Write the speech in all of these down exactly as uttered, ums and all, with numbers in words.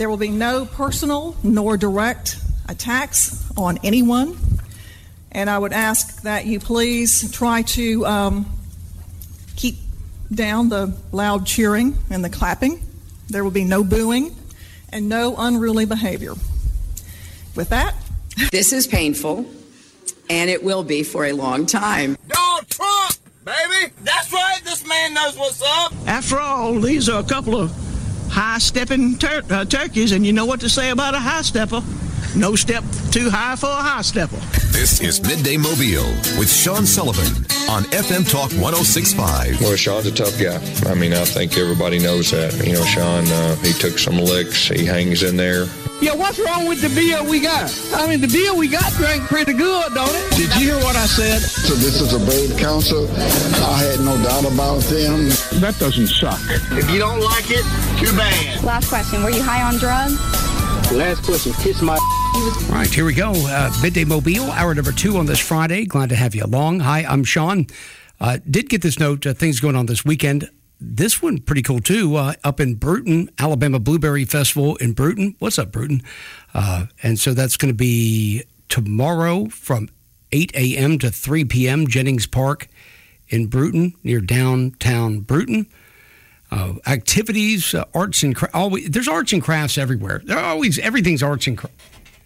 There will be no personal nor direct attacks on anyone. And I would ask that you please try to um, keep down the loud cheering and the clapping. There will be no booing and no unruly behavior. With that, this is painful, and it will be for a long time. Donald Trump, baby! That's right, this man knows what's up. After all, these are a couple of high-stepping tur- uh, turkeys, and you know what to say about a high-stepper. No step too high for a high-stepper. This is Midday Mobile with Sean Sullivan on F M Talk one oh six point five. Well, Sean's a tough guy. I mean, I think everybody knows that. You know, Sean, uh, he took some licks. He hangs in there. Yeah, what's wrong with the beer we got? I mean, the beer we got drank pretty good, don't it? Did you hear what I said? So this is a brave council. I had no doubt about them. That doesn't suck. If you don't like it, too bad. Last question. Were you high on drugs? Last question. Kiss my... All right, here we go. Uh, Midday Mobile, hour number two on this Friday. Glad to have you along. Hi, I'm Sean. Uh, did get this note, uh, things going on this weekend. This one pretty cool, too, uh, up in Bruton, Alabama Blueberry Festival in Bruton. What's up, Bruton? Uh, and so that's going to be tomorrow from eight a.m. to three p.m., Jennings Park in Bruton, near downtown Bruton. Uh, activities, uh, arts and crafts. Always, there's arts and crafts everywhere. There are always, everything's arts and crafts.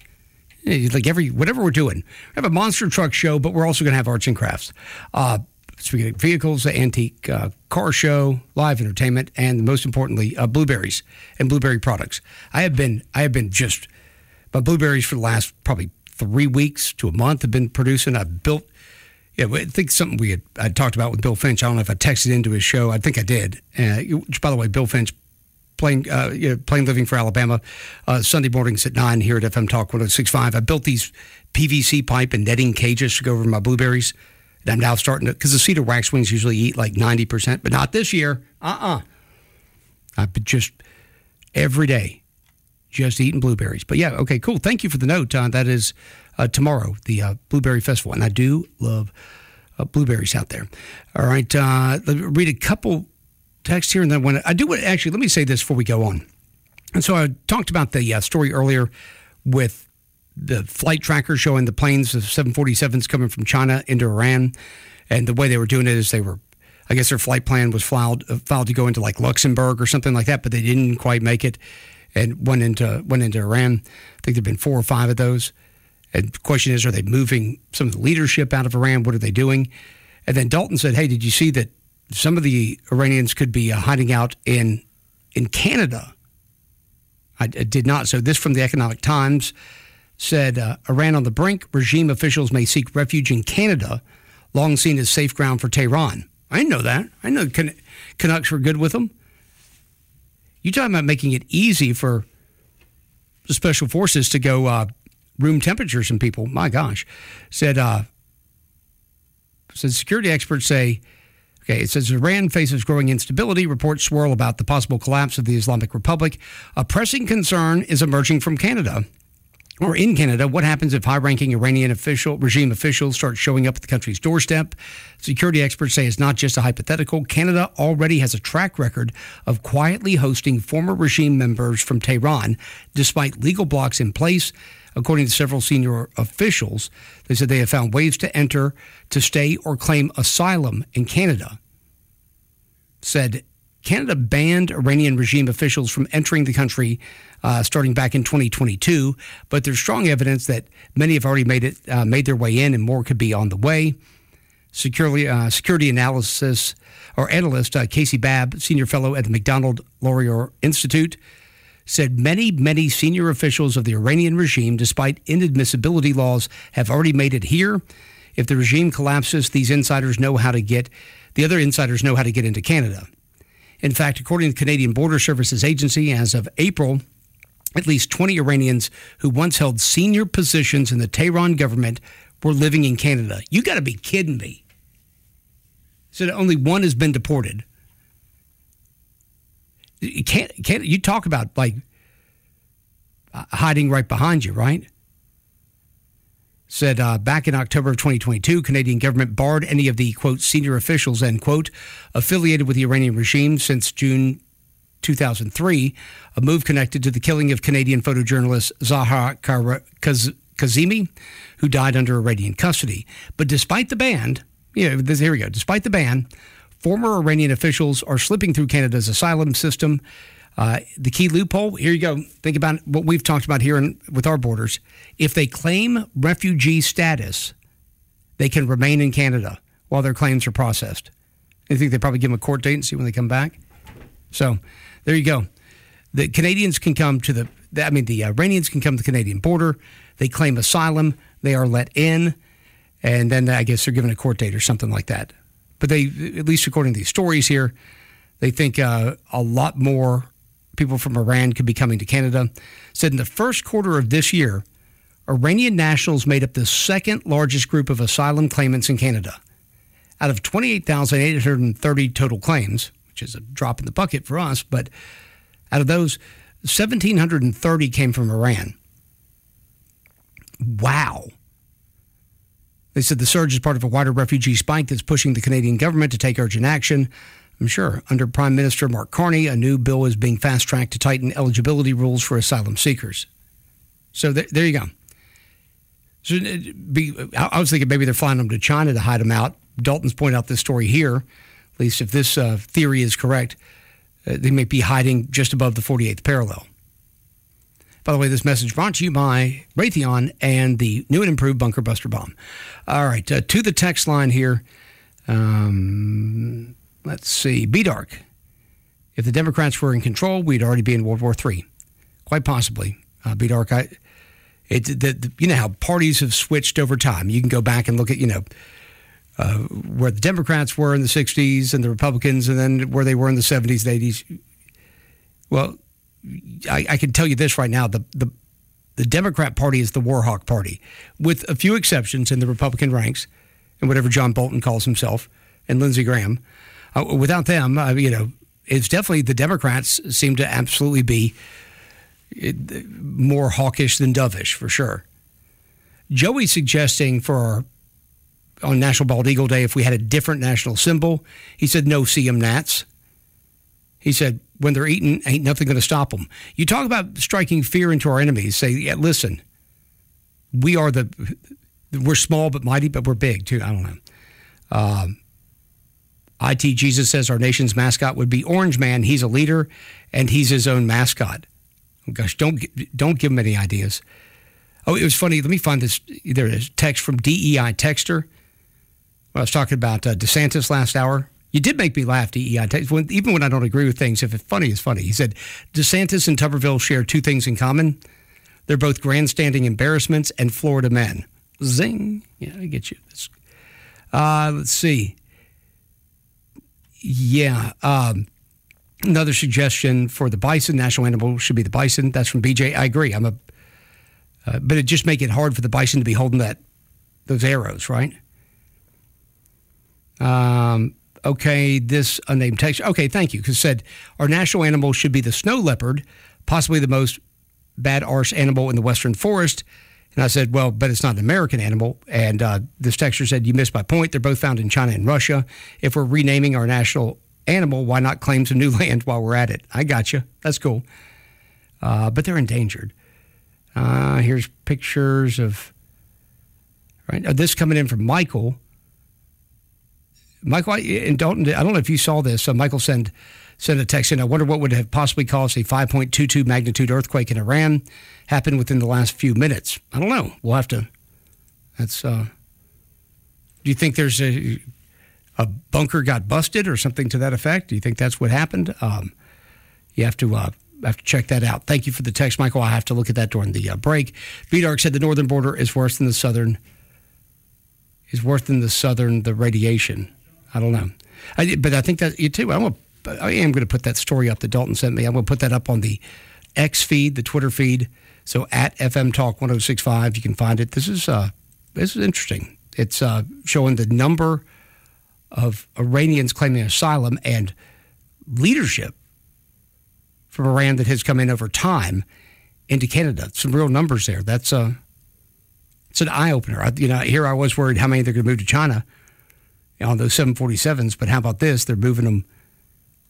Like every, whatever we're doing. We have a monster truck show, but we're also going to have arts and crafts. Uh, speaking of vehicles, the antique uh, car show, live entertainment, and most importantly, uh, blueberries and blueberry products. I have been, I have been just, my blueberries for the last probably three weeks to a month have been producing. I've built, yeah, I think something we had I talked about with Bill Finch. I don't know if I texted into his show. I think I did. Uh, which, by the way, Bill Finch, playing, uh, you know, playing Living for Alabama, uh, Sunday mornings at nine here at F M Talk one oh six point five. I built these P V C pipe and netting cages to go over my blueberries. And I'm now starting to, because the cedar waxwings usually eat like ninety percent, but not this year. Uh-uh. I've been just every day just eating blueberries. But yeah, okay, cool. Thank you for the note. Uh, that is uh, tomorrow, the uh, Blueberry Festival. And I do love uh, blueberries out there. All right, uh, let me read a couple texts here. And then when I do, actually, let me say this before we go on. And so I talked about the uh, story earlier with the flight tracker showing the planes, the seven forty-sevens coming from China into Iran. And the way they were doing it is they were, I guess their flight plan was filed, uh, filed to go into like Luxembourg or something like that, but they didn't quite make it and went into went into Iran. I think there have been four or five of those. And the question is, are they moving some of the leadership out of Iran? What are they doing? And then Dalton said, hey, did you see that some of the Iranians could be uh, hiding out in in Canada? I, I did not. So this from the Economic Times said, uh, Iran on the brink, regime officials may seek refuge in Canada, long seen as safe ground for Tehran. I didn't know that. I know Can- Canucks were good with them. You talking about making it easy for the special forces to go uh, room temperature some people. My gosh. Said, uh, said security experts say, okay, it says Iran faces growing instability. Reports swirl about the possible collapse of the Islamic Republic. A pressing concern is emerging from Canada. Or in Canada, what happens if high-ranking Iranian official regime officials start showing up at the country's doorstep? Security experts say it's not just a hypothetical. Canada already has a track record of quietly hosting former regime members from Tehran, despite legal blocks in place. According to several senior officials, they said they have found ways to enter, to stay, or claim asylum in Canada. Said Canada banned Iranian regime officials from entering the country uh, starting back in twenty twenty-two, but there's strong evidence that many have already made it, uh, made their way in, and more could be on the way. Security, uh, security analysis or analyst uh, Casey Babb, senior fellow at the Macdonald-Laurier Institute, said many, many senior officials of the Iranian regime, despite inadmissibility laws, have already made it here. If the regime collapses, these insiders know how to get, the other insiders know how to get into Canada. In fact, according to the Canadian Border Services Agency, as of April, at least twenty Iranians who once held senior positions in the Tehran government were living in Canada. You got to be kidding me. So only one has been deported. You can't, can't you talk about like hiding right behind you, right? Said uh, back in October of twenty twenty-two, Canadian government barred any of the, quote, senior officials, end quote, affiliated with the Iranian regime since June two thousand three, a move connected to the killing of Canadian photojournalist Zahar Kazemi, who died under Iranian custody. But despite the ban, you know, this, here we go, despite the ban, former Iranian officials are slipping through Canada's asylum system. Uh, the key loophole, here you go. Think about what we've talked about here in, with our borders. If they claim refugee status, they can remain in Canada while their claims are processed. I think they probably give them a court date and see when they come back. So there you go. The Canadians can come to the, I mean, the Iranians can come to the Canadian border. They claim asylum. They are let in. And then I guess they're given a court date or something like that. But they, at least according to these stories here, they think uh, a lot more people from Iran could be coming to Canada. Said in the first quarter of this year, Iranian nationals made up the second largest group of asylum claimants in Canada. Out of twenty-eight thousand eight hundred thirty total claims, which is a drop in the bucket for us, but out of those, one thousand seven hundred thirty came from Iran. Wow. They said the surge is part of a wider refugee spike that's pushing the Canadian government to take urgent action. I'm sure under Prime Minister Mark Carney, a new bill is being fast-tracked to tighten eligibility rules for asylum seekers. So th- there you go. So be, I was thinking maybe they're flying them to China to hide them out. Dalton's pointed out this story here. At least if this uh, theory is correct, uh, they may be hiding just above the forty-eighth parallel. By the way, this message brought to you by Raytheon and the new and improved Bunker Buster Bomb. All right, uh, to the text line here. Um, let's see. B-Dark. If the Democrats were in control, we'd already be in World War Three. Quite possibly. Uh, B-Dark, I... It, the, the, you know how parties have switched over time. You can go back and look at, you know, uh, where the Democrats were in the sixties and the Republicans, and then where they were in the seventies and eighties. Well, I, I can tell you this right now. The, the, the Democrat Party is the war hawk party, with a few exceptions in the Republican ranks, and whatever John Bolton calls himself, and Lindsey Graham. Uh, without them, uh, you know, it's definitely the Democrats seem to absolutely be It, more hawkish than dovish, for sure. Joey's suggesting for our, on National Bald Eagle Day, if we had a different national symbol, he said no see 'em gnats. He said when they're eating, ain't nothing going to stop them. You talk about striking fear into our enemies. Say, yeah, listen, we are the, we're small but mighty, but we're big too. I don't know. Um, I T Jesus says our nation's mascot would be Orange Man. He's a leader, and he's his own mascot. Oh, gosh, don't don't give him any ideas. Oh, it was funny. Let me find this. There is text from D E I Texter. When I was talking about uh, DeSantis last hour. You did make me laugh, D E I Texter. When, even when I don't agree with things, if it's funny, it's funny. He said, DeSantis and Tuberville share two things in common. They're both grandstanding embarrassments and Florida men. Zing. Yeah, I get you. Uh, let's see. Yeah. Um, Another suggestion for the bison, national animal should be the bison. That's from B J. I agree. I'm a, uh, but it just make it hard for the bison to be holding that, those arrows, right? Um. Okay, this unnamed text. Okay, thank you. Because said our national animal should be the snow leopard, possibly the most bad arse animal in the western forest. And I said, well, but it's not an American animal. And uh, this texter said, you missed my point. They're both found in China and Russia. If we're renaming our national animal, why not claim some new land while we're at it? I got you. That's cool. Uh, but they're endangered. Uh, here's pictures of, right? Uh, this coming in from Michael. Michael, in Dalton, I don't know if you saw this. So Michael sent, sent a text in. I wonder what would have possibly caused a five point two two magnitude earthquake in Iran happen within the last few minutes. I don't know. We'll have to, that's, uh, do you think there's a, a bunker got busted or something to that effect? Do you think that's what happened? Um, you have to uh, have to check that out. Thank you for the text, Michael. I'll have to look at that during the uh, break. V-Dark said the northern border is worse than the southern. Is worse than the southern, the radiation. I don't know. I, but I think that you too. I'm gonna, I am going to put that story up that Dalton sent me. I'm going to put that up on the X feed, the Twitter feed. So at F M Talk one oh six point five, you can find it. This is uh, this is interesting. It's uh, showing the number of Iranians claiming asylum and leadership from Iran that has come in over time into Canada. Some real numbers there. That's uh, it's an eye opener. You know, here I was worried how many they're going to move to China on those seven forty-sevens, but how about this? They're moving them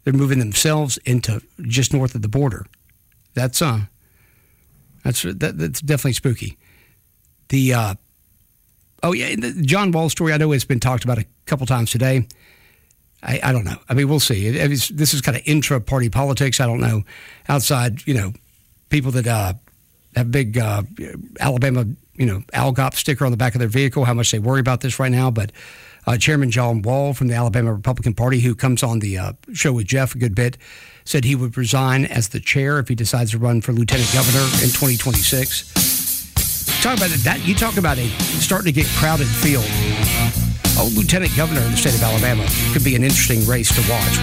They're moving themselves into just north of the border. That's uh, that's that, that's definitely spooky. The uh, oh yeah, the John Wall story. I know it's been talked about a couple times today. I, I don't know. I mean, we'll see. It, it's, this is kind of intra-party politics. I don't know. Outside, you know, people that uh, have big uh, Alabama, you know, Algop sticker on the back of their vehicle, how much they worry about this right now. But uh, Chairman John Wall from the Alabama Republican Party, who comes on the uh, show with Jeff a good bit, said he would resign as the chair if he decides to run for lieutenant governor in twenty twenty-six. Talk about that. You talk about a starting to get crowded field. Oh, lieutenant governor in the state of Alabama could be an interesting race to watch.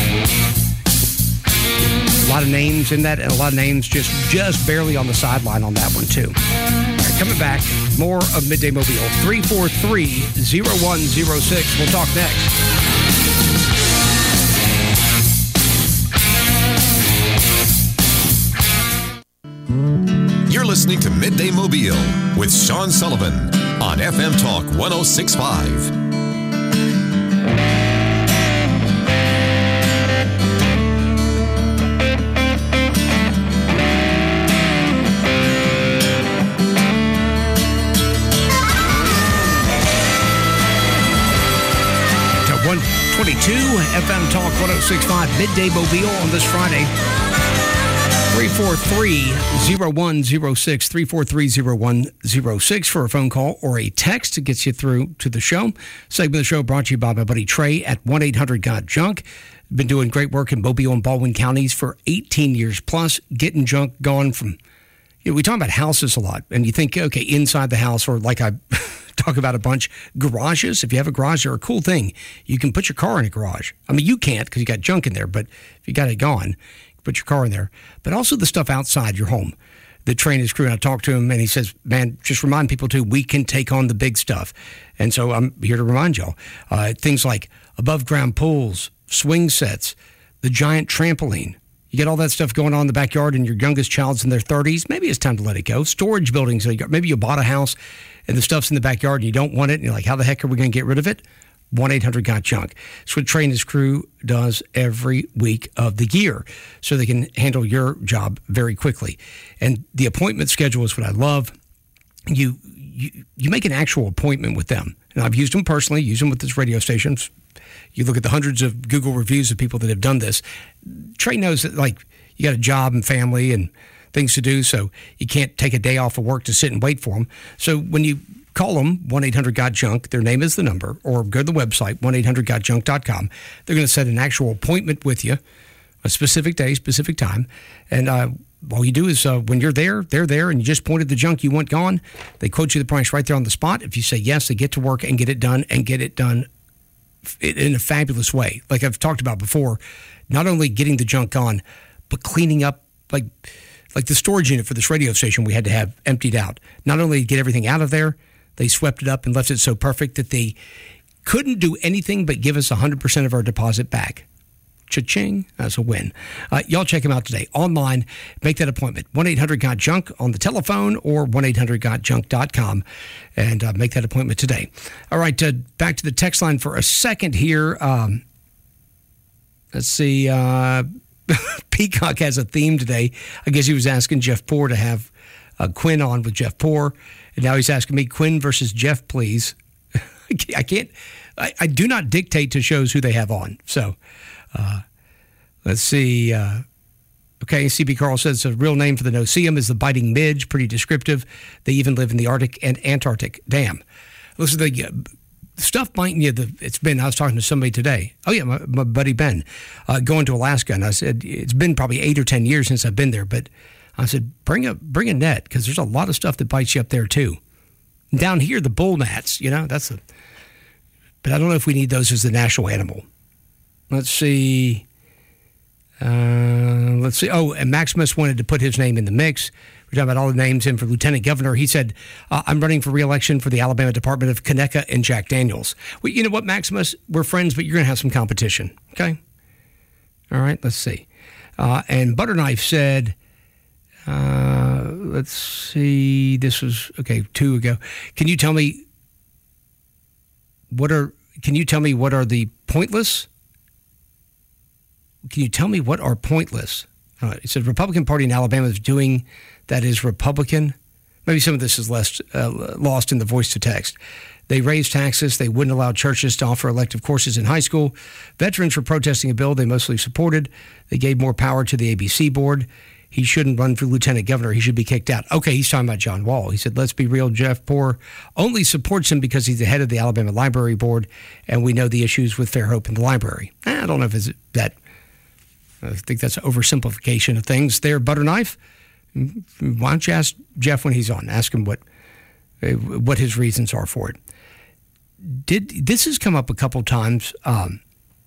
A lot of names in that, and a lot of names just just barely on the sideline on that one, too. All right, coming back, more of Midday Mobile. three four three, zero one zero six. We'll talk next. You're listening to Midday Mobile with Sean Sullivan on F M Talk one oh six point five. one twenty-two F M Talk one oh six point five Midday Mobile on this Friday. three four three, zero one zero six, three four three, zero one zero six for a phone call or a text to get you through to the show. Segment of the show brought to you by my buddy Trey at one eight hundred got junk. Been doing great work in Mobile and Baldwin counties for eighteen years plus, getting junk gone from, you know, we talk about houses a lot, and you think, okay, inside the house, or like I talk about a bunch, garages. If you have a garage, they're a cool thing. You can put your car in a garage. I mean, you can't because you got junk in there, but if you got it gone, put your car in there. But also the stuff outside your home. The train is crew, and I talked to him, and he says, man, just remind people, too, we can take on the big stuff. And so I'm here to remind y'all. Uh, things like above-ground pools, swing sets, the giant trampoline. You get all that stuff going on in the backyard, and your youngest child's in their thirties. Maybe it's time to let it go. Storage buildings. Maybe you bought a house, and the stuff's in the backyard, and you don't want it, and you're like, how the heck are we going to get rid of it? one eight hundred got junk. That's what Trey and his crew does every week of the year, so they can handle your job very quickly. And the appointment schedule is what I love. You you, you make an actual appointment with them. And I've used them personally, use them with this radio station. You look at the hundreds of Google reviews of people that have done this. Trey knows that, like, you got a job and family and things to do, so you can't take a day off of work to sit and wait for them. So when you call them, one eight hundred got junk, their name is the number, or go to the website, one eight hundred got junk dot com. They're going to set an actual appointment with you, a specific day, specific time. And uh, all you do is uh, when you're there, they're there, and you just pointed the junk you want gone. They quote you the price right there on the spot. If you say yes, they get to work and get it done, and get it done in a fabulous way. Like I've talked about before, not only getting the junk gone, but cleaning up, like like the storage unit for this radio station we had to have emptied out. Not only get everything out of there, they swept it up and left it so perfect that they couldn't do anything but give us one hundred percent of our deposit back. Cha-ching, that's a win. Uh, y'all check them out today online. Make that appointment. one eight hundred got junk on the telephone or one eight hundred got junk dot com, and uh, make that appointment today. All right, uh, back to the text line for a second here. Um, let's see. Uh, Peacock has a theme today. I guess he was asking Jeff Poor to have uh, Quinn on with Jeff Poor, and now he's asking me, Quinn versus Jeff, please. I can't. I, I do not dictate to shows who they have on. So. Uh, let's see. Uh, okay, C B Carl says the real name for the no-see-um is the biting midge. Pretty descriptive. They even live in the Arctic and Antarctic. Damn. Listen, the uh, stuff biting you, the, it's been, I was talking to somebody today. Oh, yeah, my, my buddy Ben, uh, going to Alaska. And I said, it's been probably eight or ten years since I've been there. But I said, bring a, bring a net, because there's a lot of stuff that bites you up there, too. Down here, the bull gnats, you know, that's the, but I don't know if we need those as the national animal. Let's see. Uh, let's see. Oh, and Maximus wanted to put his name in the mix. We're talking about all the names in for lieutenant governor. He said, uh, I'm running for re-election for the Alabama Department of Conecuh and Jack Daniels. Well, you know what, Maximus? We're friends, but you're going to have some competition. Okay? All right, let's see. Uh, and Butterknife said, uh, let's see. This was, okay, two ago. Can you tell me what are, can you tell me what are the pointless... can you tell me what are pointless? Uh, it said Republican Party in Alabama is doing that is Republican. Maybe some of this is less, uh, lost in the voice to text. They raised taxes. They wouldn't allow churches to offer elective courses in high school. Veterans were protesting a bill they mostly supported. They gave more power to the A B C board. He shouldn't run for lieutenant governor. He should be kicked out. Okay, he's talking about John Wall. He said, let's be real, Jeff Poor only supports him because he's the head of the Alabama Library Board, and we know the issues with Fairhope in the library. I don't know if it's that. I think that's an oversimplification of things there, Butterknife. Why don't you ask Jeff when he's on? Ask him what what his reasons are for it. Did this has come up a couple times um,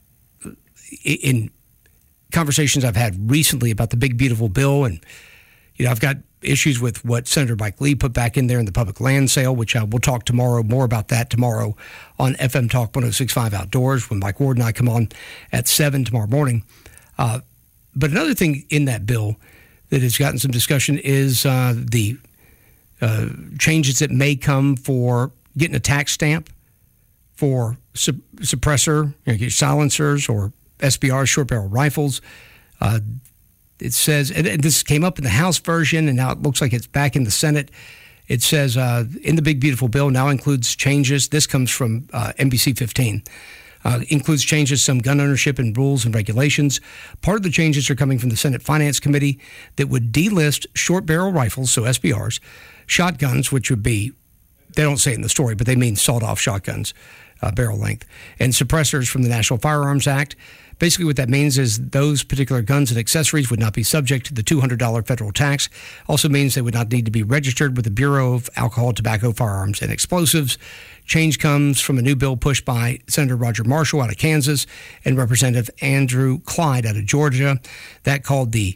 in conversations I've had recently about the big, beautiful bill. And, you know, I've got issues with what Senator Mike Lee put back in there in the public land sale, which I will talk tomorrow, more about that tomorrow on F M Talk one oh six point five Outdoors when Mike Ward and I come on at seven tomorrow morning. Uh, but another thing in that bill that has gotten some discussion is uh, the uh, changes that may come for getting a tax stamp for su- suppressor, you know, silencers or S B R, short barrel rifles. Uh, it says, and, and this came up in the House version, and now it looks like it's back in the Senate. It says, uh, in the big, beautiful bill now includes changes. This comes from uh, N B C fifteen. Uh, includes changes to some gun ownership and rules and regulations. Part of the changes are coming from the Senate Finance Committee that would delist short barrel rifles, so S B Rs, shotguns, which would be, they don't say it in the story, but they mean sawed-off shotguns, uh, barrel length, and suppressors from the National Firearms Act. Basically what that means is those particular guns and accessories would not be subject to the two hundred dollars federal tax. Also means they would not need to be registered with the Bureau of Alcohol, Tobacco, Firearms, and Explosives. Change comes from a new bill pushed by Senator Roger Marshall out of Kansas and Representative Andrew Clyde out of Georgia. That called the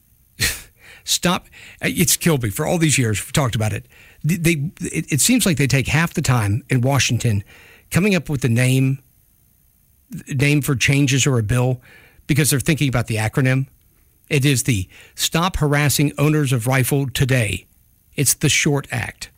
stop. It's killed me for all these years. We've talked about it. They, it, it seems like they take half the time in Washington coming up with the name name for changes or a bill because they're thinking about the acronym. It is the Stop Harassing Owners of Rifle Today. It's the SHORT Act.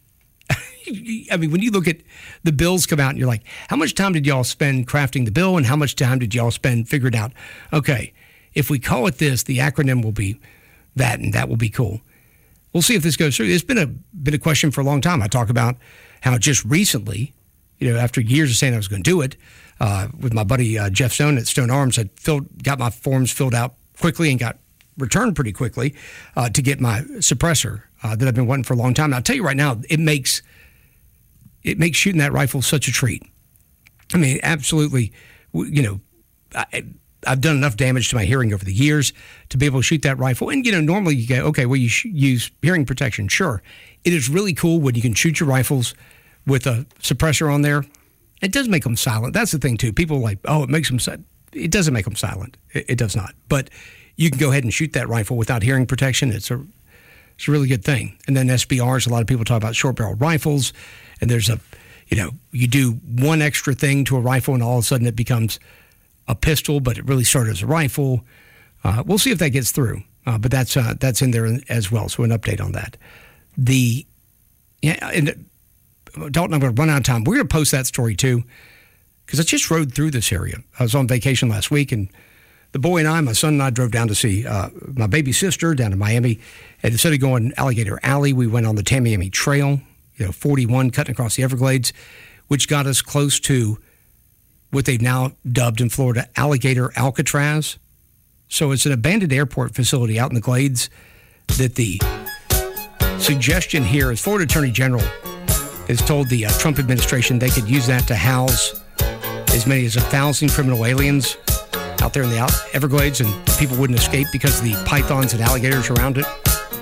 I mean, when you look at the bills come out and you're like, how much time did y'all spend crafting the bill and how much time did y'all spend figuring out, okay, if we call it this, the acronym will be that and that will be cool. We'll see if this goes through. It's been a been a question for a long time. I talk about how just recently, you know, after years of saying I was going to do it, uh, with my buddy uh, Jeff Stone at Stone Arms, I filled, got my forms filled out quickly and got returned pretty quickly uh, to get my suppressor uh, that I've been wanting for a long time. And I'll tell you right now, it makes it makes shooting that rifle such a treat. I mean, absolutely, you know, I, I've done enough damage to my hearing over the years to be able to shoot that rifle. And, you know, normally you go, okay, well, you sh- use hearing protection. Sure. It is really cool when you can shoot your rifles with a suppressor on there. It does make them silent. That's the thing, too. People are like, oh, it makes them silent. It doesn't make them silent. It, it does not. But you can go ahead and shoot that rifle without hearing protection. It's a it's a really good thing. And then S B Rs, a lot of people talk about short barrel rifles. And there's a, you know, you do one extra thing to a rifle and all of a sudden it becomes a pistol, but it really started as a rifle. Uh, we'll see if that gets through. Uh, but that's uh, that's in there as well. So an update on that. The yeah, and Dalton, I'm going to run out of time. We're going to post that story too, because I just rode through this area. I was on vacation last week, and the boy and I, my son and I, drove down to see uh, my baby sister down in Miami. And instead of going Alligator Alley, we went on the Tamiami Trail, you know, forty-one, cutting across the Everglades, which got us close to what they've now dubbed in Florida Alligator Alcatraz. So it's an abandoned airport facility out in the Glades that the suggestion here is Florida Attorney General has told the uh, Trump administration they could use that to house as many as a thousand criminal aliens out there in the Everglades, and people wouldn't escape because of the pythons and alligators around it.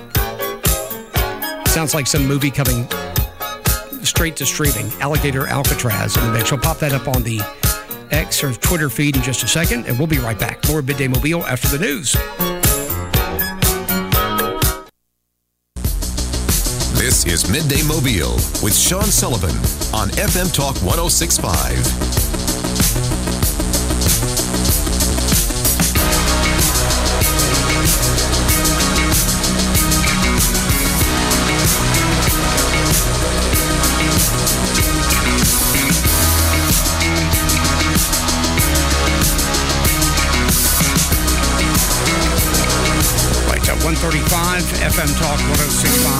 Sounds like some movie coming straight to streaming, Alligator Alcatraz in the mix. We'll pop that up on the X or Twitter feed in just a second, and we'll be right back. More Midday Mobile after the news. This is Midday Mobile with Sean Sullivan on F M Talk one oh six point five.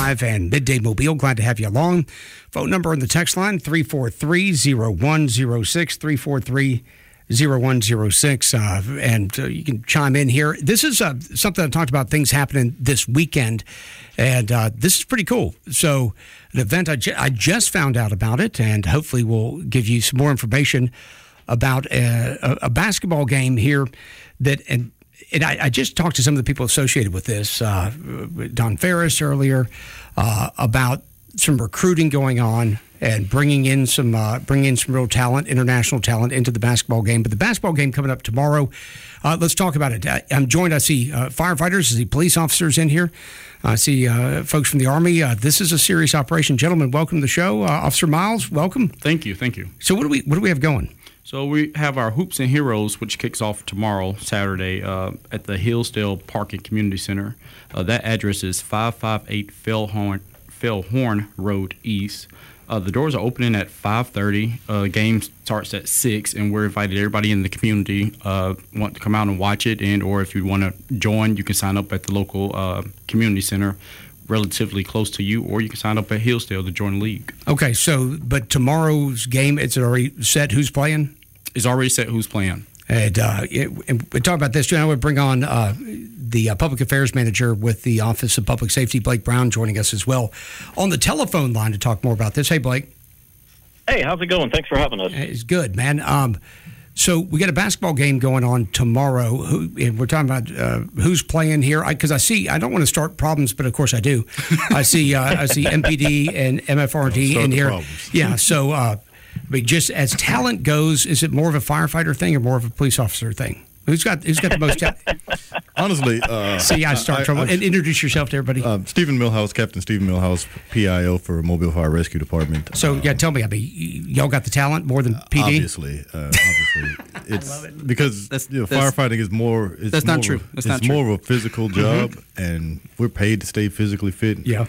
five and Midday Mobile. Glad to have you along. Phone number on the text line, three four three, zero one zero six, three four three, zero one zero six. Uh, and uh, you can chime in here. This is uh, something I talked about, things happening this weekend. And uh, this is pretty cool. So an event, I, ju- I just found out about it, and hopefully we'll give you some more information about a, a, a basketball game here that, and, and I, I just talked to some of the people associated with this, uh, Don Ferris earlier, uh, about some recruiting going on and bringing in some uh, bringing in some real talent, international talent into the basketball game. But the basketball game coming up tomorrow, uh, let's talk about it. I, I'm joined, I see uh, firefighters, I see police officers in here. I see uh, folks from the Army. Uh, this is a serious operation. Gentlemen, welcome to the show. Uh, Officer Miles, welcome. Thank you, thank you. So what do we what do we have going? So we have our Hoops and Heroes, which kicks off tomorrow, Saturday, uh, at the Hillsdale Park and Community Center. Uh, that address is five five eight Fellhorn, Fellhorn Road East. Uh, the doors are opening at five thirty. Uh, the game starts at six, and we're invited everybody in the community uh, want to come out and watch it, and or if you want to join, you can sign up at the local uh, community center relatively close to you, or you can sign up at Hillsdale to join the league. Okay, so but tomorrow's game, it's already set who's playing? It's already set who's playing. And, uh, it, and we talk about this too. I would bring on uh, the uh, public affairs manager with the Office of Public Safety, Blake Brown, joining us as well on the telephone line to talk more about this. Hey, Blake. Hey, how's it going? Thanks for having us. It's good, man. Um, so we got a basketball game going on tomorrow. Who, and we're talking about uh, who's playing here, because I, I see. I don't want to start problems, but of course I do. I see. Uh, I see M P D and M F R D in here. Problems. Yeah. So. Uh, I mean, just as talent goes, is it more of a firefighter thing or more of a police officer thing? Who's got Who's got the most talent? Honestly, uh, see, I start I, trouble. I, and introduce yourself to everybody. Uh, Stephen Millhouse, Captain Stephen Millhouse, P I O for Mobile Fire Rescue Department. So, um, yeah, tell me, I mean, y'all got the talent more than P D? Obviously, uh, obviously, it's I love it. Because that's, you know, that's, firefighting is more. It's that's more not true. Of, that's it's not more true. of a physical job, mm-hmm. and we're paid to stay physically fit. Yeah,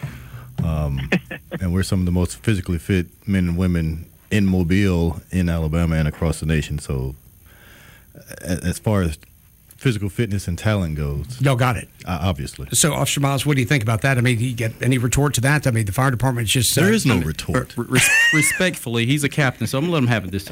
um, and we're some of the most physically fit men and women in Mobile, in Alabama, and across the nation. So, as far as physical fitness and talent goes, y'all got it. Uh, obviously. So, Officer Miles, what do you think about that? I mean, do you get any retort to that? I mean, the fire department is just... There uh, is no I mean, retort. Re- respectfully, he's a captain, so I'm going to let him have it this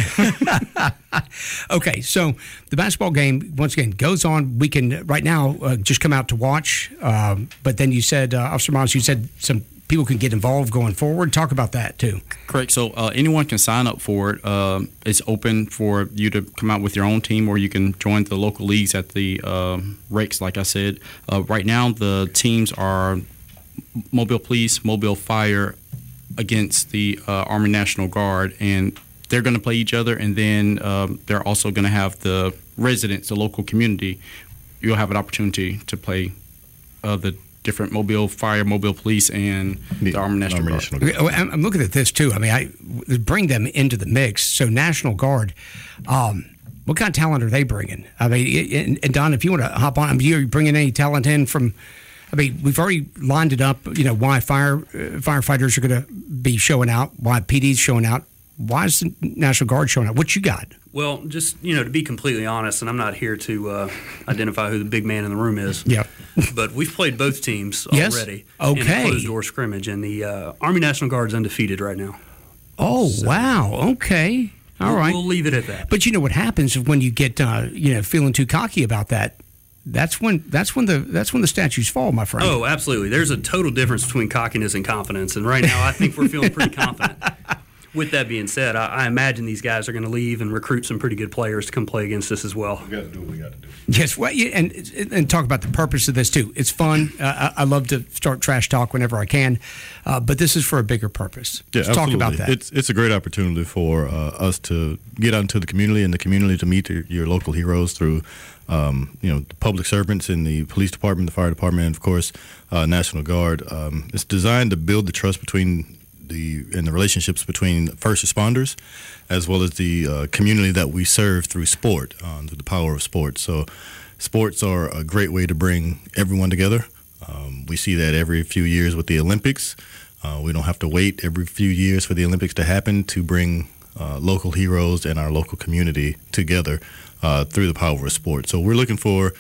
time. Okay, so the basketball game, once again, goes on. We can, right now, uh, just come out to watch. Um, but then you said, uh, Officer Miles, you said some people can get involved going forward. Talk about that, too. Correct. So uh, anyone can sign up for it. Uh, it's open for you to come out with your own team, or you can join the local leagues at the uh, Rex, like I said. Uh, right now, the teams are Mobile Police, Mobile Fire against the uh, Army National Guard, and they're going to play each other, and then um, they're also going to have the residents, the local community. You'll have an opportunity to play uh, the different Mobile Fire, Mobile Police, and the, the Army National Army Guard. National Guard. I'm looking at this, too. I mean, I bring them into the mix. So National Guard, um, what kind of talent are they bringing? I mean, and, and Don, if you want to hop on, I mean, you're bringing any talent in from, I mean, we've already lined it up, you know, why fire uh, firefighters are going to be showing out, why P D's showing out. Why is the National Guard showing up? What you got? Well, just, you know, to be completely honest, and I'm not here to uh, identify who the big man in the room is. Yeah. But we've played both teams yes? already okay. in a closed-door scrimmage, and the uh, Army National Guard is undefeated right now. Oh, so, wow. Okay. All we'll, right. We'll leave it at that. But you know what happens when you get, uh, you know, feeling too cocky about that? That's when that's when the that's when the statues fall, my friend. Oh, absolutely. There's a total difference between cockiness and confidence, and right now I think we're feeling pretty confident. With that being said, I, I imagine these guys are going to leave and recruit some pretty good players to come play against us as well. We got to do what we got to do. Yes, well, yeah, and and talk about the purpose of this too. It's fun. Uh, I, I love to start trash talk whenever I can, uh, but this is for a bigger purpose. Yeah, Let's absolutely. talk about that. It's it's a great opportunity for uh, us to get out into the community and the community to meet your, your local heroes through, um, you know, the public servants in the police department, the fire department, and of course, uh, National Guard. Um, it's designed to build the trust between the and the relationships between first responders, as well as the uh, community that we serve through sport, uh, through the power of sports. So, sports are a great way to bring everyone together. Um, we see that every few years with the Olympics. Uh, we don't have to wait every few years for the Olympics to happen to bring uh, local heroes and our local community together uh, through the power of sport. So we're looking for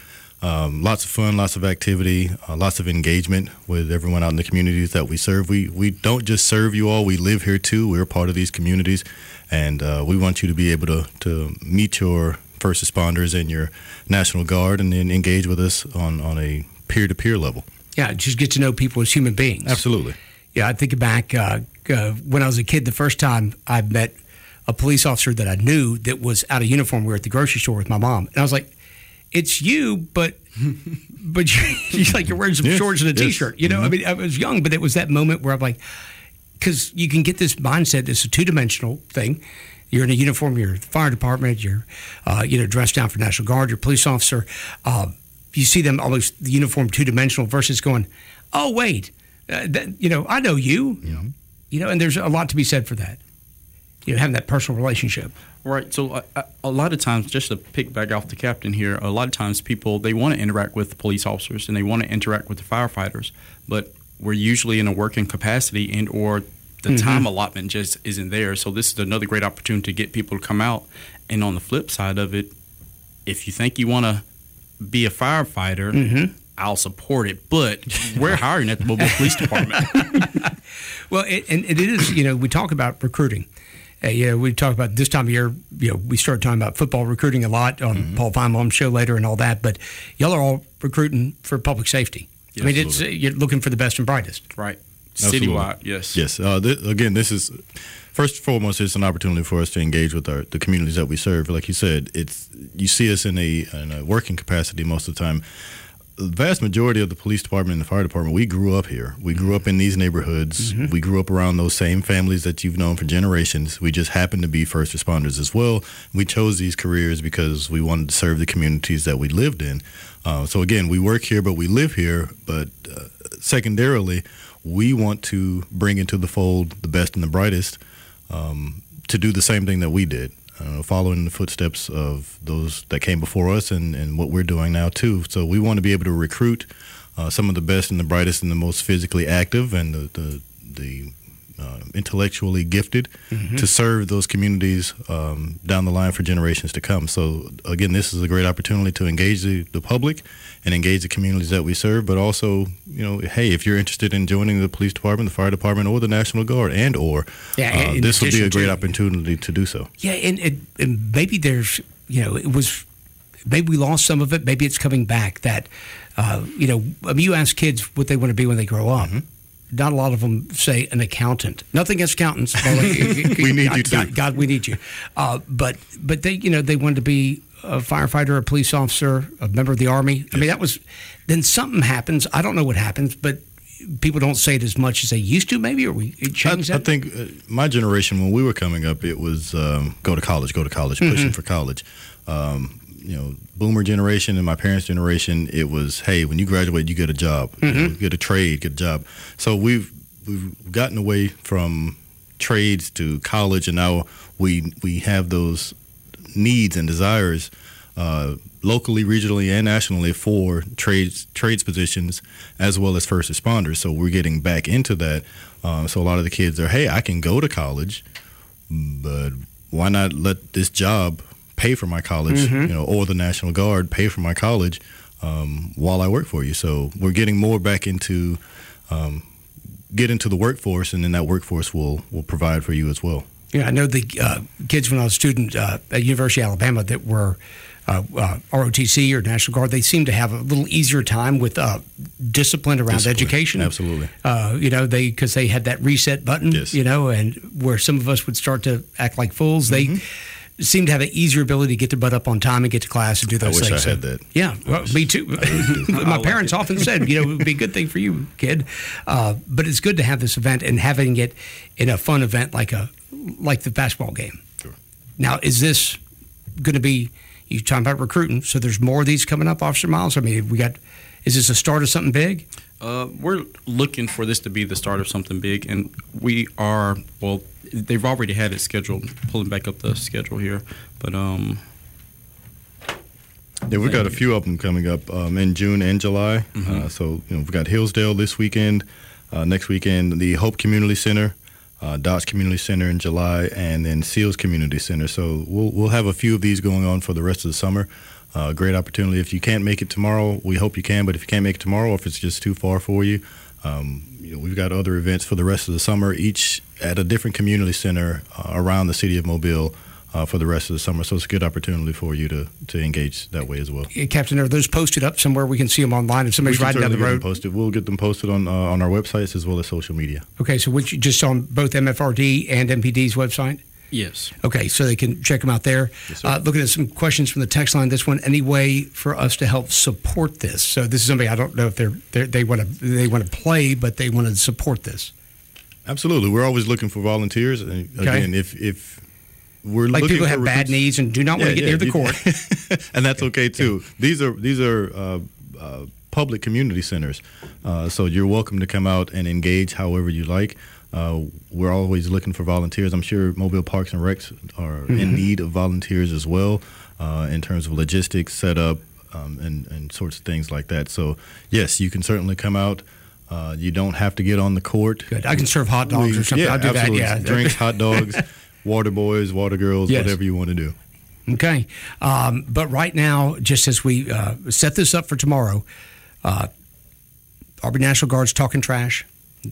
Um, lots of fun, lots of activity, uh, lots of engagement with everyone out in the communities that we serve. We we don't just serve you all; we live here too. We're a part of these communities, and uh, we want you to be able to to meet your first responders and your National Guard, and then engage with us on on a peer to peer level. Yeah, just get to know people as human beings. Absolutely. Yeah, I think back uh, uh, when I was a kid. The first time I met a police officer that I knew that was out of uniform, we were at the grocery store with my mom, and I was like, it's you, but but you're like you're wearing some yes, shorts and a yes. T-shirt. You know, Mm-hmm. I mean, I was young, but it was that moment where I'm like, because you can get this mindset. It's a two-dimensional thing. You're in a uniform. You're the fire department. You're, uh, you know, dressed down for National Guard. You're a police officer. Uh, you see them almost the uniform two-dimensional versus going, oh wait, uh, that, you know, I know you. Yeah. You know, and there's a lot to be said for that. You know, having that personal relationship. Right. So uh, a lot of times, just to pick back off the captain here, a lot of times people, they want to interact with the police officers and they want to interact with the firefighters, but we're usually in a working capacity and or the Mm-hmm. time allotment just isn't there. So this is another great opportunity to get people to come out. And on the flip side of it, if you think you want to be a firefighter, Mm-hmm. I'll support it. But we're hiring at the Mobile Police Department. Well, it, and it is, you know, we talk about recruiting. Uh, you know, we talk about this time of year, you know, we start talking about football recruiting a lot on Mm-hmm. Paul Feinbaum's show later and all that, but y'all are all recruiting for public safety. Yeah, I mean, it's uh, absolutely. you're looking for the best and brightest. Right. Absolutely. Citywide, yes. Yes. Uh, th- again, this is first and foremost. It's an opportunity for us to engage with our the communities that we serve. Like you said, it's you see us in a in a working capacity most of the time. The vast majority of the police department and the fire department, we grew up here. We grew up in these neighborhoods. Mm-hmm. We grew up around those same families that you've known for generations. We just happened to be first responders as well. We chose these careers because we wanted to serve the communities that we lived in. Uh, so again, we work here, but we live here. But uh, secondarily, we want to bring into the fold the best and the brightest um, to do the same thing that we did. Uh, following the footsteps of those that came before us and, and what we're doing now too. So we want to be able to recruit uh, some of the best and the brightest and the most physically active and the the, the uh, intellectually gifted Mm-hmm. to serve those communities um, down the line for generations to come. So again, this is a great opportunity to engage the, the public and engage the communities that we serve, but also, you know, hey, if you're interested in joining the police department, the fire department, or the National Guard, and or Yeah, uh, in this would be a addition great to- opportunity to do so. Yeah, and, and, and maybe there's, you know, it was, maybe we lost some of it. Maybe it's coming back that, uh, you know, I mean, you ask kids what they want to be when they grow up. Mm-hmm. Not a lot of them say an accountant. Nothing against accountants. We need God, you too. God, God, we need you. Uh, but but they, you know, they wanted to be a firefighter, a police officer, a member of the Army. I mean, that was, then something happens. I don't know what happens, but people don't say it as much as they used to, maybe, or we changed I, I that? think uh, my generation, when we were coming up, it was um, go to college, go to college, Mm-hmm. pushing for college. Um, you know, boomer generation and my parents' generation, it was, hey, when you graduate, you get a job, Mm-hmm. you know, get a trade, get a job. So we've we've gotten away from trades to college, and now we we have those needs and desires uh, locally, regionally, and nationally for trades trades positions as well as first responders. So we're getting back into that. Uh, so a lot of the kids are, hey, I can go to college, but why not let this job pay for my college, Mm-hmm. you know, or the National Guard pay for my college um, while I work for you. So we're getting more back into um, get into the workforce, and then that workforce will will provide for you as well. Yeah, I know the uh, kids when I was a student uh, at University of Alabama that were uh, uh, R O T C or National Guard. They seemed to have a little easier time with uh, discipline around Discipline, education. absolutely. Uh, you know, they because they had that reset button. Yes. You know, and where some of us would start to act like fools, Mm-hmm. they seem to have an easier ability to get their butt up on time and get to class and do I those wish things. I had that. Yeah, well, me too. My parents often said, you know, it would be a good thing for you, kid. Uh, but it's good to have this event and having it in a fun event like a like the basketball game. Sure. Now, is this going to be? You talking about recruiting? So there's more of these coming up, Officer Miles. I mean, we got. Is this a start of something big? Uh, we're looking for this to be the start of something big, and we are, well, they've already had it scheduled, pulling back up the schedule here, but um, Yeah, we've got a few of them coming up um, in June and July. Mm-hmm. Uh, so, you know, we've got Hillsdale this weekend. Uh, next weekend, the Hope Community Center. uh, Dodge Community Center in July, and then Seals Community Center. So we'll we'll have a few of these going on for the rest of the summer. Uh, great opportunity. If you can't make it tomorrow, we hope you can. But if you can't make it tomorrow, or if it's just too far for you, um, you know, we've got other events for the rest of the summer, each at a different community center uh, around the city of Mobile. Uh, for the rest of the summer, so it's a good opportunity for you to, to engage that way as well. Yeah, Captain, are those posted up somewhere we can see them online if somebody's riding down the road? Posted. We'll get them posted on uh, on our websites as well as social media. Okay, so which just on both M F R D and M P D's website? Yes. Okay, so they can check them out there. Yes, uh, looking at some questions from the text line. This one, any way for us to help support this? So this is somebody I don't know if they're, they're they want to they want to play, but they want to support this. Absolutely, we're always looking for volunteers. And again, okay. if if We're like looking people for have recruits. bad knees and do not want yeah, to get yeah, near the you, court, and that's okay too. These are these are uh, uh, public community centers, uh, so you're welcome to come out and engage however you like. Uh, we're always looking for volunteers. I'm sure Mobile Parks and Recs are mm-hmm. in need of volunteers as well, uh, in terms of logistics, setup, um, and and sorts of things like that. So yes, you can certainly come out. Uh, you don't have to get on the court. Good. I can serve hot dogs we, or something. Yeah, I'll do absolutely. that. Yeah, Drinks, hot dogs. Water boys, water girls, yes. whatever you want to do. Okay. Um, but right now, just as we uh, set this up for tomorrow, uh, Auburn National Guard's talking trash,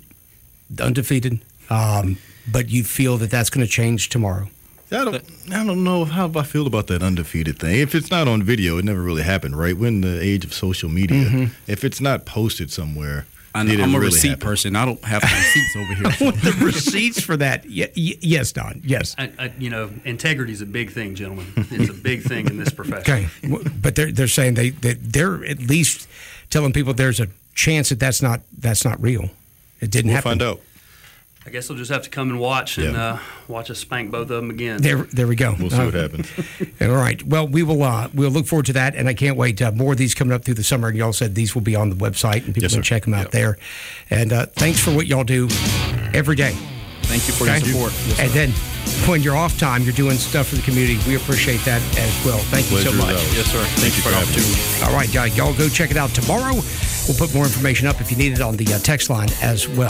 undefeated, um, but you feel that that's going to change tomorrow. I don't, I don't know how I feel about that undefeated thing. If it's not on video, it never really happened, right? We're in the age of social media. Mm-hmm. If it's not posted somewhere, I know, it I'm a really receipt happen. person. I don't have the receipts over here. I want the receipts for that. Y- y- yes, Don. Yes. I, I, you know, integrity is a big thing, gentlemen. It's a big thing in this profession. Okay, but they're they're saying they that they're at least telling people there's a chance that that's not that's not real. It didn't we'll happen. We'll find out. I guess they'll just have to come and watch and yeah. uh, watch us spank both of them again. There, there we go. We'll see uh, what happens. All right. Well, we will. Uh, we'll look forward to that, and I can't wait. Uh, more of these coming up through the summer. And y'all said these will be on the website, and people yes, can sir. check them out yep. there. And uh, thanks for what y'all do every day. Thank you for okay? your support. Yes, and then when you're off time, you're doing stuff for the community. We appreciate that as well. Thank you so much. Yes, sir. Thank, Thank you for the opportunity. All right, y'all, y'all go check it out tomorrow. We'll put more information up if you need it on the uh, text line as well.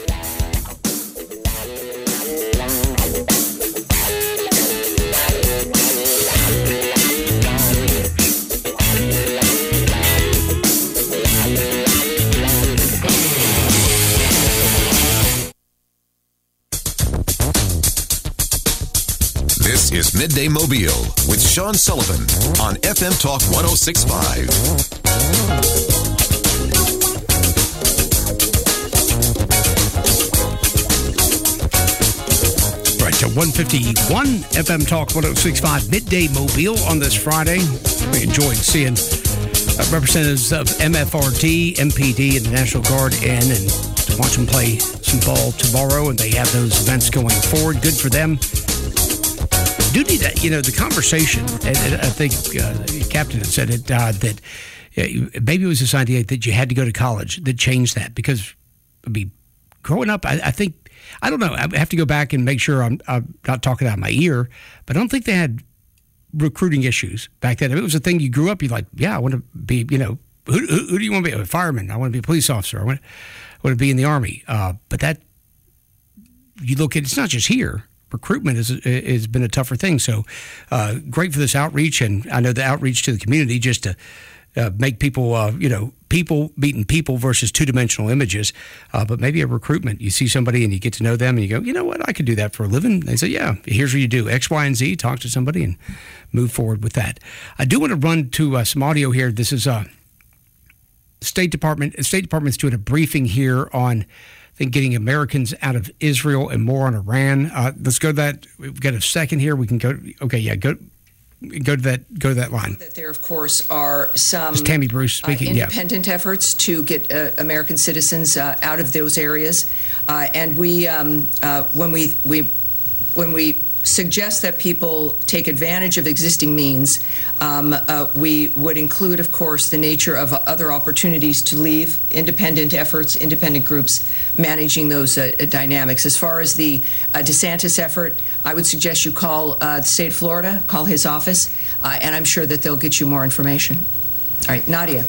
This is Midday Mobile with Sean Sullivan on F M Talk one oh six point five. Right, so one fifty-one F M Talk one oh six point five Midday Mobile on this Friday. We enjoyed seeing uh, representatives of M F R D, M P D, and the National Guard in and to watch them play some ball tomorrow, and they have those events going forward. Good for them. Do need that, you know, the conversation, and, and I think uh, the captain had said it, uh, that uh, maybe it was this idea that you had to go to college that changed that, because, I mean, growing up, I, I think, I don't know, I have to go back and make sure I'm, I'm not talking out of my ear, but I don't think they had recruiting issues back then. If it was a thing you grew up, you're like, yeah, I want to be, you know, who, who, who do you want to be? A fireman. I want to be a police officer. I want, I want to be in the Army. Uh, but that, you look at, it's not just here. Recruitment has has been a tougher thing. So uh, great for this outreach, and I know the outreach to the community just to uh, make people, uh, you know, people meeting people versus two-dimensional images. Uh, but maybe a recruitment, you see somebody and you get to know them, and you go, you know what, I could do that for a living. They say, yeah, here's what you do, X, Y, and Z. Talk to somebody and move forward with that. I do want to run to uh, some audio here. This is uh, State Department. State Department's doing a briefing here on, I think, getting Americans out of Israel and more on Iran. Uh, let's go to that. We've got a second here. We can go. Okay, yeah, go go to that. Go to that line. That there, of course, are some it's Tammy Bruce speaking. Uh, independent yeah. efforts to get uh, American citizens uh, out of those areas, uh, and we, um, uh, when we we when we suggest that people take advantage of existing means, um, uh, we would include, of course, the nature of other opportunities to leave, independent efforts, independent groups managing those uh, dynamics. As far as the uh, DeSantis effort, I would suggest you call uh, the state of Florida, call his office, uh, and I'm sure that they'll get you more information. All right, Nadia.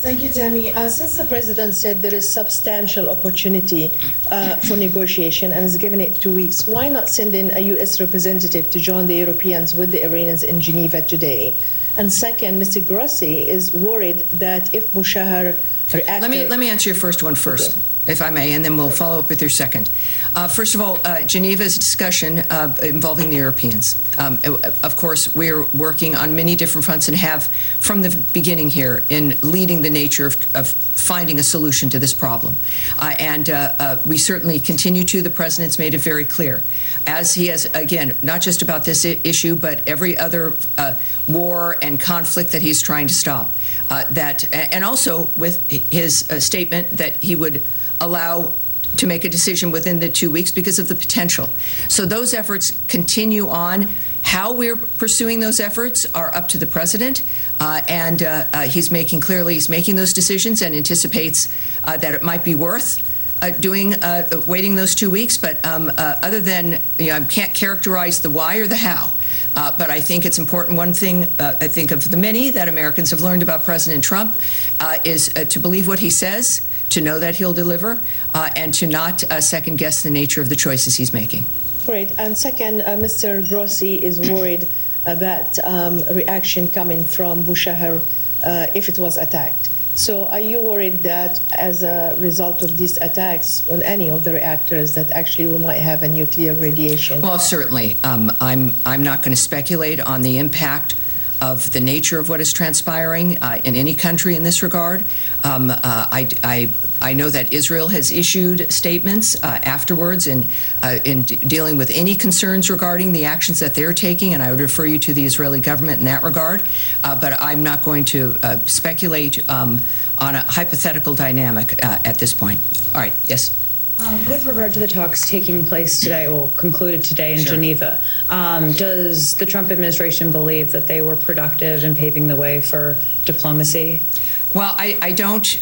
Thank you, Tammy. Uh, since the president said there is substantial opportunity uh, for negotiation and has given it two weeks, why not send in a U S representative to join the Europeans with the Iranians in Geneva today? And second, Mister Grossi is worried that if Bushehr reacted... Let me, let me answer your first one first. Okay. If I may, and then we'll follow up with your second. Uh, first of all, uh, Geneva is a discussion uh, involving the Europeans. Um, of course, we're working on many different fronts and have from the beginning here in leading the nature of, of finding a solution to this problem. Uh, and uh, uh, we certainly continue to. The President's made it very clear. As he has, again, not just about this I- issue, but every other uh, war and conflict that he's trying to stop. Uh, that, and also with his uh, statement that he would allow to make a decision within the two weeks because of the potential. So those efforts continue on. How we're pursuing those efforts are up to the president, uh, and uh, uh, he's making clearly he's making those decisions and anticipates uh, that it might be worth uh, doing uh, waiting those two weeks. But um, uh, other than you know, I can't characterize the why or the how. Uh, but I think it's important. One thing uh, I think of the many that Americans have learned about President Trump uh, is uh, to believe what he says, to know that he'll deliver, uh, and to not uh, second guess the nature of the choices he's making. Great. And second, uh, Mister Grossi is worried about um, reaction coming from Bushehr uh, if it was attacked. So are you worried that as a result of these attacks on any of the reactors that actually we might have a nuclear radiation? Well, certainly. Um, I'm, I'm not going to speculate on the impact of the nature of what is transpiring uh, in any country in this regard. Um, uh, I, I, I know that Israel has issued statements uh, afterwards in, uh, in d- dealing with any concerns regarding the actions that they're taking, and I would refer you to the Israeli government in that regard. Uh, but I'm not going to uh, speculate um, on a hypothetical dynamic uh, at this point. All right, yes? Um, with regard to the talks taking place today, or concluded today in Sure. Geneva, um, does the Trump administration believe that they were productive in paving the way for diplomacy? Well, I, I don't.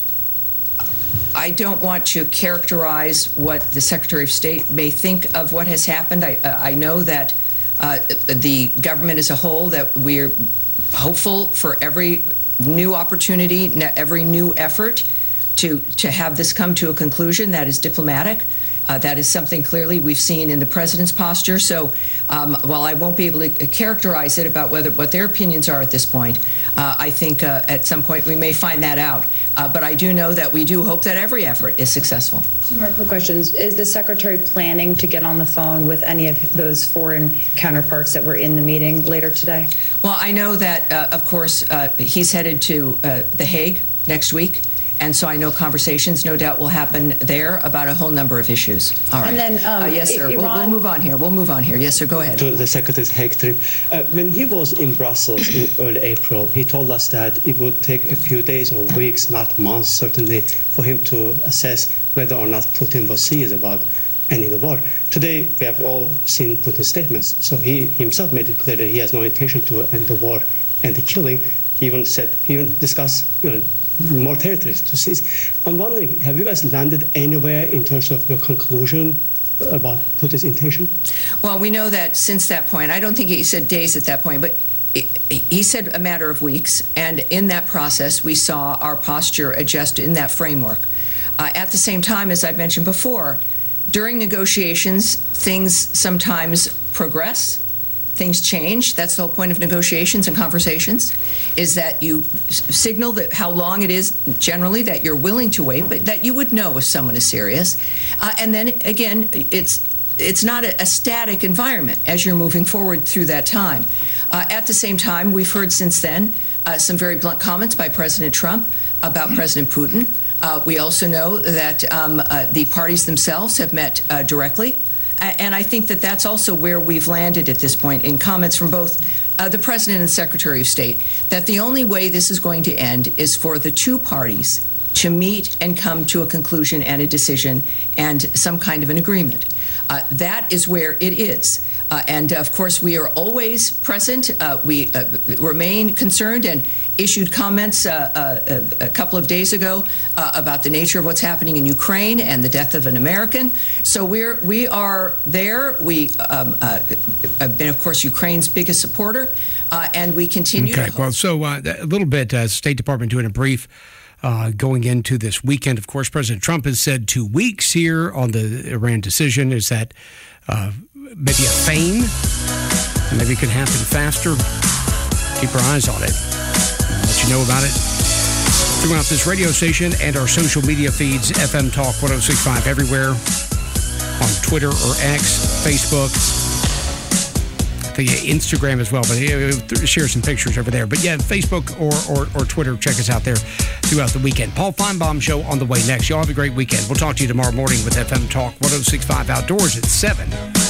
I don't want to characterize what the Secretary of State may think of what has happened. I, uh, I know that uh, the government as a whole, that we're hopeful for every new opportunity, every new effort to, to have this come to a conclusion that is diplomatic. Uh, that is something clearly we've seen in the president's posture. So um, while I won't be able to characterize it about whether what their opinions are at this point, uh, I think uh, at some point we may find that out. Uh, but I do know that we do hope that every effort is successful. Two more quick questions. Is the Secretary planning to get on the phone with any of those foreign counterparts that were in the meeting later today? Well, I know that, uh, of course, uh, he's headed to uh, The Hague next week. And so I know conversations, no doubt, will happen there about a whole number of issues. All right. And then, um, uh, yes, sir. Iran... We'll, we'll move on here. We'll move on here. Yes, sir. Go ahead. To the Secretary's Hague trip. Uh, when he was in Brussels in early April, he told us that it would take a few days or weeks, not months, certainly, for him to assess whether or not Putin was serious about ending the war. Today, we have all seen Putin's statements. So he himself made it clear that he has no intention to end the war and the killing. He even said, he even discussed, you know, more territories to seize. I'm wondering, have you guys landed anywhere in terms of your conclusion about Putin's intention? Well, we know that since that point, I don't think he said days at that point, but he said a matter of weeks. And in that process, we saw our posture adjust in that framework. Uh, at the same time, as I've mentioned before, during negotiations, things sometimes progress. Things change. That's the whole point of negotiations and conversations, is that you signal that how long it is generally that you're willing to wait, but that you would know if someone is serious. Uh, and then again, it's it's not a, a static environment as you're moving forward through that time. Uh, at the same time, we've heard since then uh, some very blunt comments by President Trump about President Putin. Uh, we also know that um, uh, the parties themselves have met uh, directly. And I think that that's also where we've landed at this point in comments from both uh, the President and Secretary of State, that the only way this is going to end is for the two parties to meet and come to a conclusion and a decision and some kind of an agreement. Uh, that is where it is. Uh, and, of course, we are always present. Uh, we uh, remain concerned and issued comments uh, uh, a couple of days ago uh, about the nature of what's happening in Ukraine and the death of an American. So we're we are there. We um, uh, have been, of course, Ukraine's biggest supporter, uh, and we continue. Okay. To well, so uh, a little bit. Uh, State Department doing a brief uh, going into this weekend. Of course, President Trump has said two weeks here on the Iran decision. Is that uh, maybe a feign? Maybe it can happen faster. Keep our eyes on it. I'll let you know about it throughout this radio station and our social media feeds, F M Talk ten sixty-five everywhere, on Twitter or X, Facebook, the Instagram as well, but share some pictures over there. But yeah, Facebook or, or, or Twitter, check us out there throughout the weekend. Paul Feinbaum Show on the way next. Y'all have a great weekend. We'll talk to you tomorrow morning with F M Talk ten sixty-five Outdoors at seven.